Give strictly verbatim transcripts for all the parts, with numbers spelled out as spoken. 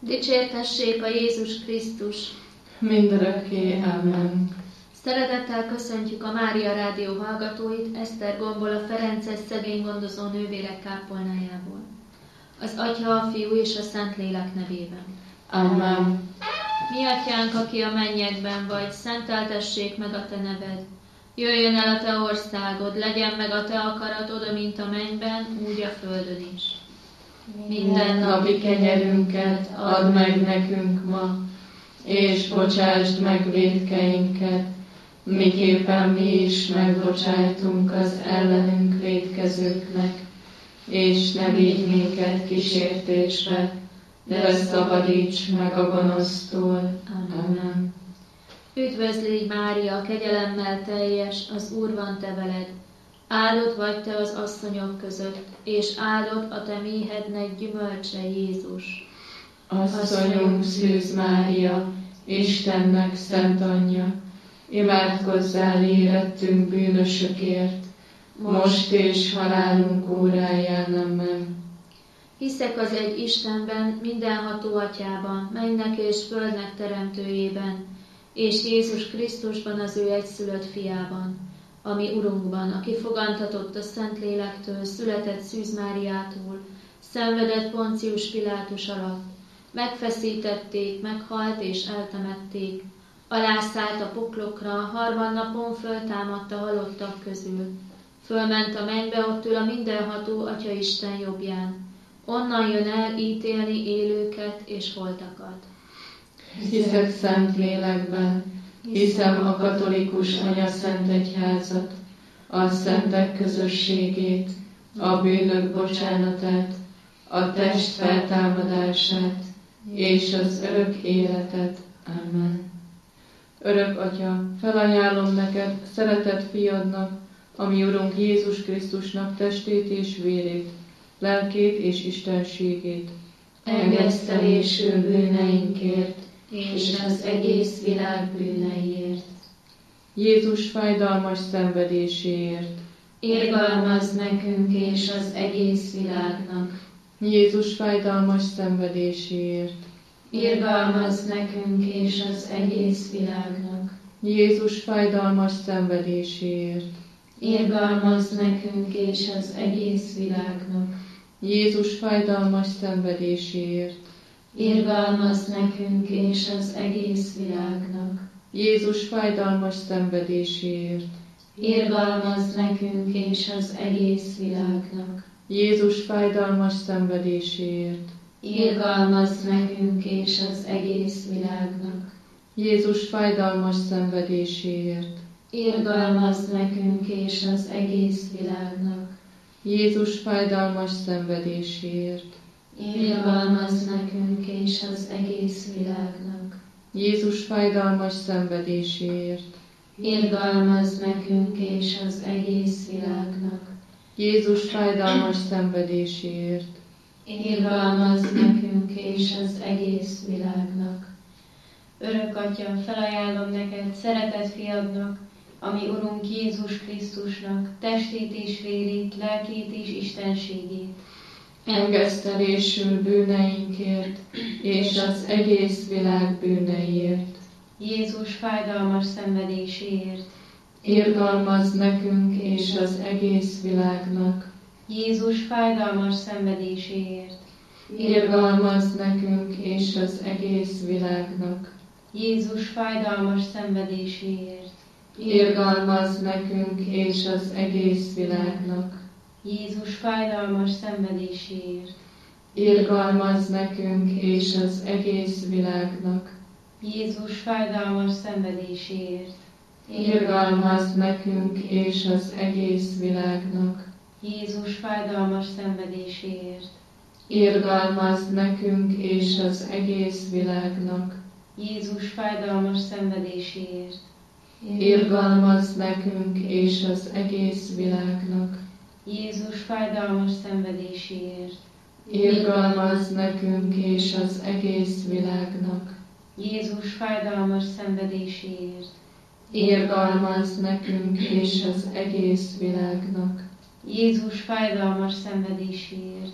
Dicsértessék a Jézus Krisztus! Mindörökké, amen. Szeretettel köszöntjük a Mária Rádió hallgatóit Eszter Gombola Ferences szegény gondozó nővérek kápolnájából. Az Atya, a Fiú és a Szentlélek nevében. Amen. Mi atyánk, aki a mennyekben vagy, szenteltessék meg a te neved. Jöjjön el a te országod, legyen meg a te akaratod, amint a mennyben, úgy a földön is. Minden napi kenyerünket add meg nekünk ma, és bocsásd meg vétkeinket, miképpen mi is megbocsájtunk az ellenünk vétkezőknek, és ne vigy minket kísértésbe, de szabadíts meg a gonosztól. Amen. Üdvözlégy Mária, kegyelemmel teljes, az Úr van te veled. Áldott vagy te az asszonyok között, és áldott a te méhednek gyümölcse, Jézus. Asszonyunk Szűz Mária, Istennek szent anyja, imádkozzál érettünk bűnösökért, most és halálunk óráján. Amen. Hiszek az egy Istenben, mindenható Atyában, mennek és földnek teremtőjében, és Jézus Krisztusban, az ő egyszülött fiában, ami Urunkban, aki fogantatott a Szentlélektől, született Szűz Máriától, szenvedett Poncius Pilátus alatt, megfeszítették, meghalt és eltemették, alászállt a poklokra, harmadnapon föltámadt a halottak közül, fölment a mennybe, ott ül a mindenható Atya Isten jobbján, onnan jön el ítélni élőket és holtakat. Hiszek szent lélekben, hiszem a katolikus anyaszent egyházat, a szentek közösségét, a bűnök bocsánatát, a test feltámadását és az örök életet. Amen. Örök Atya, felajánlom neked szeretett fiadnak, ami Urunk Jézus Krisztusnak testét és vérét, lelkét és istenségét, engesztelésű bűneinkért és az egész világ bűneiért. Jézus fájdalmas szenvedéséért, irgalmazz nekünk és az egész világnak. Jézus fájdalmas szenvedéséért, irgalmazz nekünk és az egész világnak. Jézus fájdalmas szenvedéséért, irgalmazz nekünk és az egész világnak. Jézus fájdalmas szenvedéséért, irgalmazz nekünk és az egész világnak. Jézus fájdalmas szenvedéséért, irgalmazz nekünk és az egész világnak. Jézus fájdalmas szenvedéséért, irgalmazz nekünk és az egész világnak. Jézus fájdalmas szenvedéséért, irgalmazz nekünk és az egész világnak. Jézus fájdalmas szenvedéséért, irgalmazz nekünk és az egész világnak. Jézus fájdalmas szenvedéséért, irgalmazz nekünk és az egész világnak. Jézus fájdalmas szenvedéséért, irgalmazz nekünk és az egész világnak. Örök Atya, felajánlom neked szeretett fiadnak, ami Urunk Jézus Krisztusnak testét és vérét, lelkét és istenségét, engesztelésül bűneinkért és az egész világ bűneiért, Jézus fájdalmas szenvedéséért, irgalmazz nekünk és az egész világnak, Jézus fájdalmas szenvedéséért, irgalmazz nekünk és az egész világnak, Jézus fájdalmas szenvedéséért, irgalmazz nekünk és az egész világnak, Jézus fájdalmas szenvedéséért, irgalmazz nekünk és az egész világnak, Jézus fájdalmas szenvedéséért, irgalmazz nekünk és az egész világnak, Jézus fájdalmas szenvedéséért, irgalmazz nekünk és az egész világnak, Jézus fájdalmas szenvedéséért, irgalmazz nekünk és az egész világnak, Jézus fájdalmas szenvedéséért, irgalmazz nekünk és az egész világnak, Jézus fájdalmas szenvedéséért, irgalmazz nekünk és az egész világnak, Jézus fájdalmas szenvedéséért,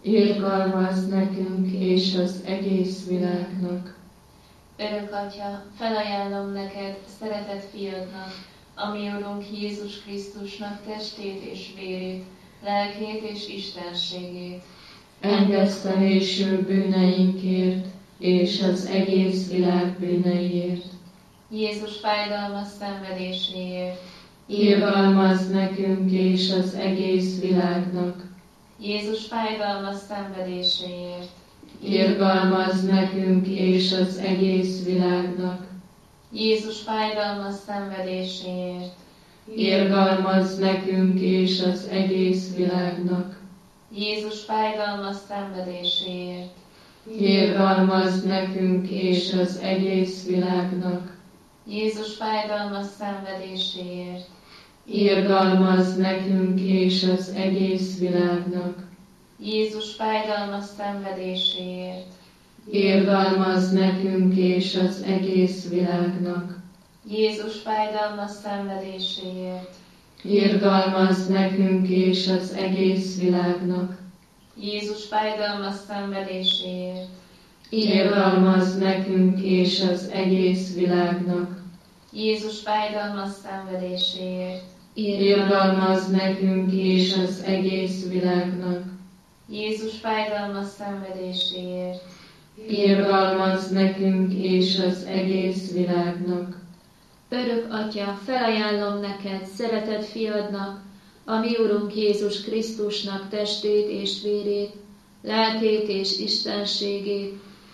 irgalmazz nekünk és az egész világnak. Örök Atya, felajánlom neked szeretett fiadnak, a mi Urunk Jézus Krisztusnak testét és vérét, lelkét és istenségét. Engesztelésül bűneinkért és az egész világ bűneiért. Jézus fájdalmas szenvedéséért. Irgalmazz nekünk és az egész világnak. Jézus fájdalmas szenvedéséért. Irgalmazz nekünk és az egész világnak. Jézus fájdalmas szenvedéséért. Irgalmazz nekünk és az egész világnak. Jézus fájdalmas szenvedéséért. Irgalmazz nekünk és az egész világnak. Jézus fájdalmas szenvedéséért. Irgalmazz nekünk és az egész világnak. Jézus fájdalmas szenvedéséért. Irgalmazz nekünk és az egész világnak. Jézus fájdalmas szenvedéséért. Irgalmazz nekünk és az egész világnak. Jézus fájdalmas szenvedéséért. Irgalmazz nekünk és az egész világnak. Jézus fájdalmas szenvedéséért. Irgalmazz nekünk és az egész világnak. Jézus fájdalmas szenvedéséért. Irgalmazz nekünk és az egész világnak. Örök Atya, felajánlom neked, szeretett fiadnak, a mi Urunk Jézus Krisztusnak testét és vérét, lelkét és istenségét,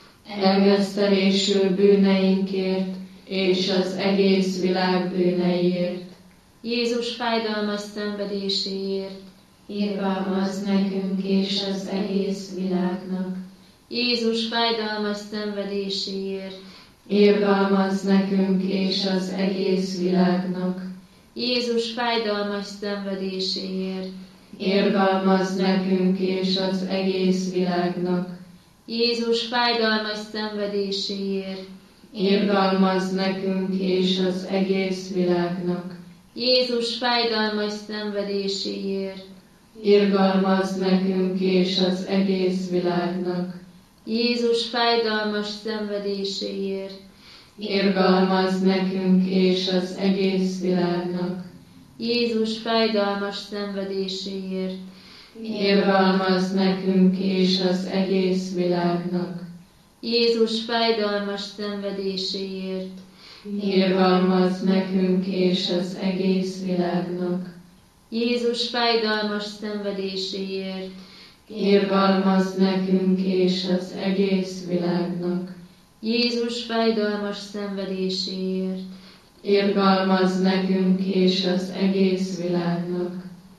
Engesztelésül bűneinkért és az egész világ bűneiért. Jézus fájdalmas szenvedéséért, Irgalmazz nekünk és az egész világnak. Jézus fájdalmas szenvedéséért, Irgalmazz nekünk és az egész világnak. Jézus fájdalmas szenvedéséért, Irgalmazz nekünk és az egész világnak. Jézus fájdalmas szenvedéséért, Irgalmazz nekünk és az egész világnak. Jézus fájdalmas szenvedéséért, Irgalmazz nekünk és az egész világnak. Jézus fájdalmas szenvedéséért, Irgalmazz nekünk és az egész világnak. Jézus fájdalmas szenvedéséért, Irgalmazz nekünk és az egész világnak. Jézus fájdalmas szenvedéséért, Irgalmazz nekünk és az egész világnak. Jézus fájdalmas szenvedéséért, Irgalmazz nekünk és az egész világnak. Jézus fájdalmas szenvedéséért, Irgalmazz nekünk és az egész világnak.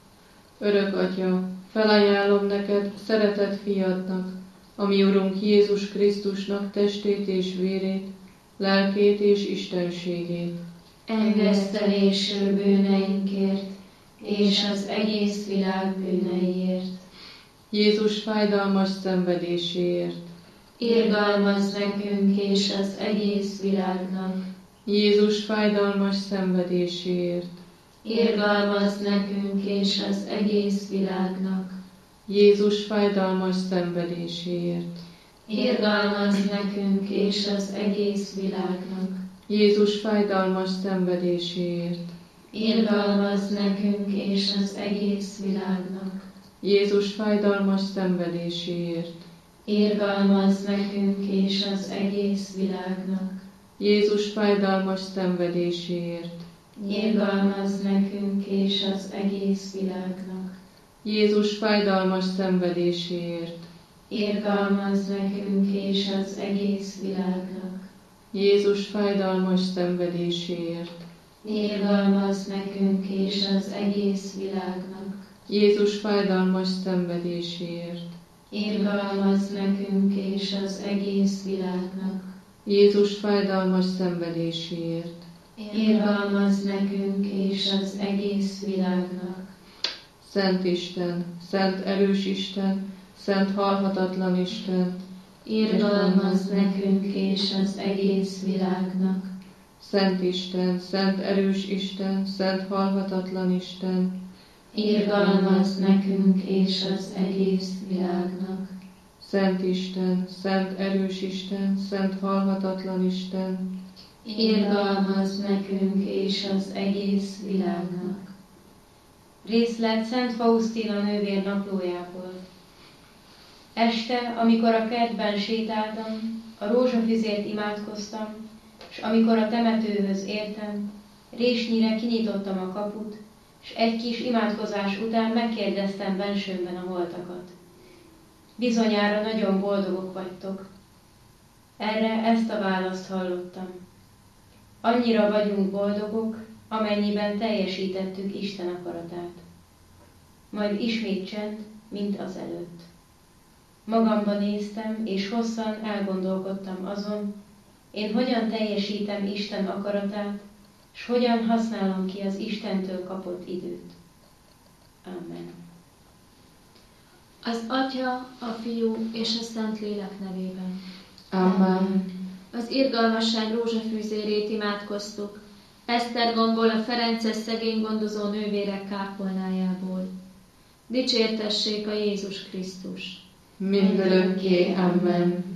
Örök Atya, felajánlom neked szeretett fiadnak, a mi Urunk Jézus Krisztusnak testét és vérét, lelkét és istenségét. Engesztelésül bűneinkért és az egész világ bűneiért. Jézus fájdalmas szenvedéséért. Irgalmazz nekünk és az egész világnak. Jézus fájdalmas szenvedéséért. Irgalmazz nekünk és az egész világnak. Jézus fájdalmas szenvedéséért. Irgalmazz nekünk és az egész világnak. Jézus fájdalmas szenvedéséért. Irgalmazz nekünk és az egész világnak. Jézus fájdalmas szenvedéséért. Irgalmazz nekünk és az egész világnak. Jézus fájdalmas szenvedéséért. Irgalmazz nekünk és az egész világnak. Jézus fájdalmas szenvedéséért. Irgalmazz nekünk és az egész világnak. Jézus fájdalmas szenvedéséért. Irgalmazz nekünk és az egész világnak. Jézus fájdalmas szenvedéséért. Irgalmazz nekünk és az egész világnak. Jézus fájdalmas szenvedéséért. Irgalmazz nekünk és az egész világnak. Szent Isten, szent erős Isten, szent halhatatlan Isten, Irgalmazz nekünk és az egész világnak. Szent Isten, szent erős Isten, szent halhatatlan Isten, irgalmaz nekünk és az egész világnak. Szent Isten, szent erős Isten, szent halhatatlan Isten, irgalmaz nekünk és az egész világnak. Részlet Szent Faustina nővér naplójából. Este, amikor a kertben sétáltam, a rózsafüzért imádkoztam, és amikor a temetőhöz értem, résnyire kinyitottam a kaput, és egy kis imádkozás után megkérdeztem bensőmben a holtakat. Bizonyára nagyon boldogok vagytok. Erre ezt a választ hallottam. Annyira vagyunk boldogok, amennyiben teljesítettük Isten akaratát. Majd ismét csend, mint az előtt. Magamba néztem, és hosszan elgondolkodtam azon, én hogyan teljesítem Isten akaratát, és hogyan használom ki az Istentől kapott időt. Amen. Az Atya, a Fiú és a Szentlélek nevében. Amen. Az irgalmasság rózsafűzérét imádkoztuk, Esztergomból a ferences szegény gondozó nővérek kápolnájából. Dicsértessék a Jézus Krisztus! Mindörökké, amen.